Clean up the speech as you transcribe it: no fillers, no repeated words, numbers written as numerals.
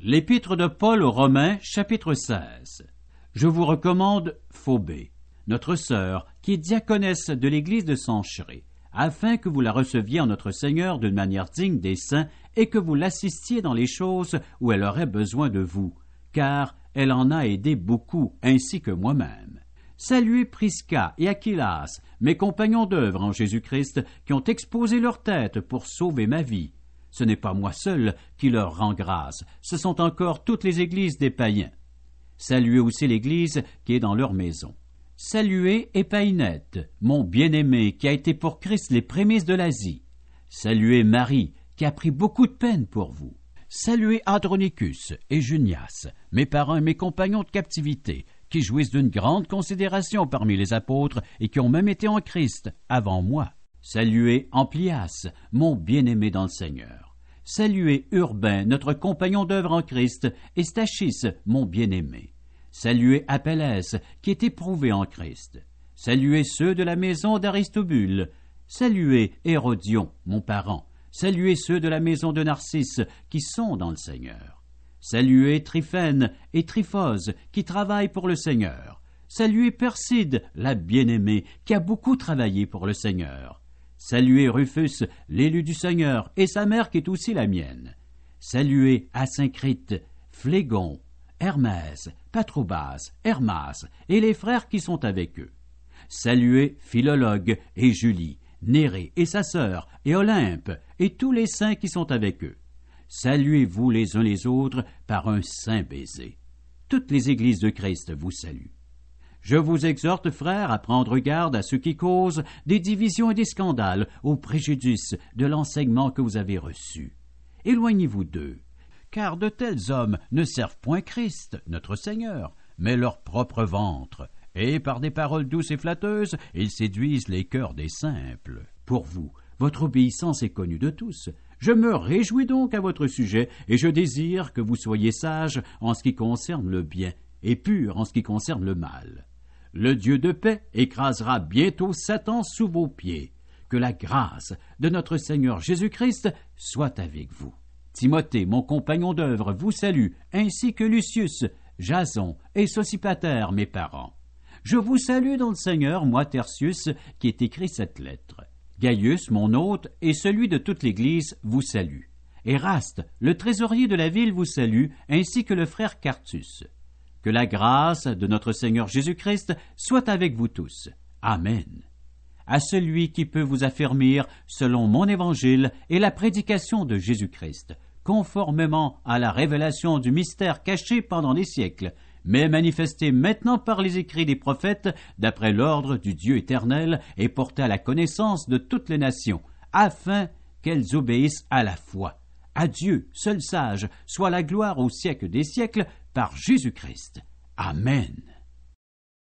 L'Épître de Paul aux Romains, chapitre 16. Je vous recommande Phobé, notre sœur, qui est diaconesse de l'église de Cenchéré, afin que vous la receviez en notre Seigneur d'une manière digne des saints et que vous l'assistiez dans les choses où elle aurait besoin de vous, car elle en a aidé beaucoup, ainsi que moi-même. Saluez Prisca et Aquilas, mes compagnons d'œuvre en Jésus-Christ, qui ont exposé leur tête pour sauver ma vie. Ce n'est pas moi seul qui leur rend grâce, ce sont encore toutes les églises des païens. Saluez aussi l'église qui est dans leur maison. Saluez Épaïnette, mon bien-aimé, qui a été pour Christ les prémices de l'Asie. Saluez Marie, qui a pris beaucoup de peine pour vous. Saluez Andronicus et Junias, mes parents et mes compagnons de captivité, qui jouissent d'une grande considération parmi les apôtres et qui ont même été en Christ avant moi. Saluez Amplias, mon bien-aimé dans le Seigneur. Saluez Urbain, notre compagnon d'œuvre en Christ, et Stachys, mon bien-aimé. Saluez Apelles, qui est éprouvé en Christ. Saluez ceux de la maison d'Aristobule. Saluez Hérodion, mon parent. Saluez ceux de la maison de Narcisse, qui sont dans le Seigneur. Saluez Tryphène et Tryphose, qui travaillent pour le Seigneur. Saluez Perside, la bien-aimée, qui a beaucoup travaillé pour le Seigneur. Saluez Rufus, l'élu du Seigneur, et sa mère qui est aussi la mienne. Saluez Asyncrite, Phlégon, Hermès, Patrobas, Hermas, et les frères qui sont avec eux. Saluez Philologue et Julie, Nérée et sa sœur, et Olympe, et tous les saints qui sont avec eux. Saluez-vous les uns les autres par un saint baiser. Toutes les églises de Christ vous saluent. Je vous exhorte, frères, à prendre garde à ceux qui causent des divisions et des scandales au préjudice de l'enseignement que vous avez reçu. Éloignez-vous d'eux, car de tels hommes ne servent point Christ, notre Seigneur, mais leur propre ventre, et par des paroles douces et flatteuses, ils séduisent les cœurs des simples. Pour vous, votre obéissance est connue de tous. Je me réjouis donc à votre sujet, et je désire que vous soyez sages en ce qui concerne le bien, et purs en ce qui concerne le mal. Le Dieu de paix écrasera bientôt Satan sous vos pieds. Que la grâce de notre Seigneur Jésus-Christ soit avec vous. Timothée, mon compagnon d'œuvre, vous salue, ainsi que Lucius, Jason et Sosipater, mes parents. Je vous salue dans le Seigneur, moi Tertius, qui ai écrit cette lettre. Gaius, mon hôte, et celui de toute l'Église, vous salue. Éraste, le trésorier de la ville, vous salue, ainsi que le frère Quartus. Que la grâce de notre Seigneur Jésus-Christ soit avec vous tous. Amen. À celui qui peut vous affermir, selon mon évangile et la prédication de Jésus-Christ, conformément à la révélation du mystère caché pendant les siècles, mais manifesté maintenant par les écrits des prophètes, d'après l'ordre du Dieu éternel, et porté à la connaissance de toutes les nations, afin qu'elles obéissent à la foi. À Dieu, seul sage, soit la gloire au siècle des siècles, par Jésus-Christ. Amen.